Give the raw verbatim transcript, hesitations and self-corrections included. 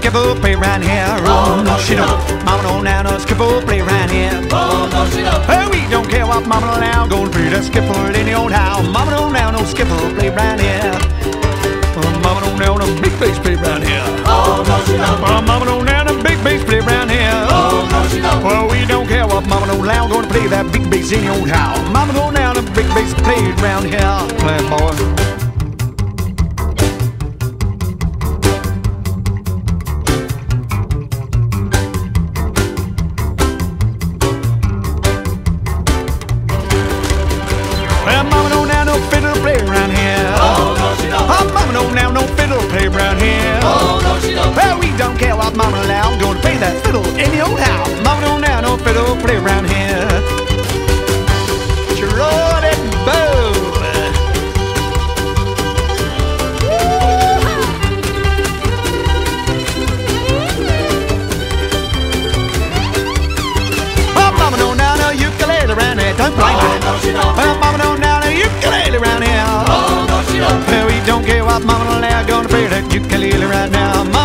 skiffle play around here. Oh, no, she don't. Mama don't now no skiffle play around here. Oh, no, she don't. Oh, we don't care what mama don't now. Gonna play that skiffle in the old house. Mama don't now no skiffle play around here. Oh, mama don't now no big bass play around here. Oh, no, she don't. Oh, mama don't now no big bass play around here. Oh, no, she don't. Well, we don't care what mama don't now. Gonna play that big bass in the old house. Mama don't now no big bass play around here. Play it, boy. Well, mama don't now no fiddle play around here. Oh, no, she don't. Oh, mama don't now no fiddle play around here. Oh, no, she don't. Well, we don't care what mama allow. I'm gonna play that fiddle in the old house. Mama don't now no fiddle play around here. Gerard and Bo. Oh, mama don't now no ukulele around here. Don't blame Oh, it. no, she don't. Well, mama don't now no ukulele around here. Oh, no, she don't. Well, we don't care what mama allow. Gonna play that ukulele right now.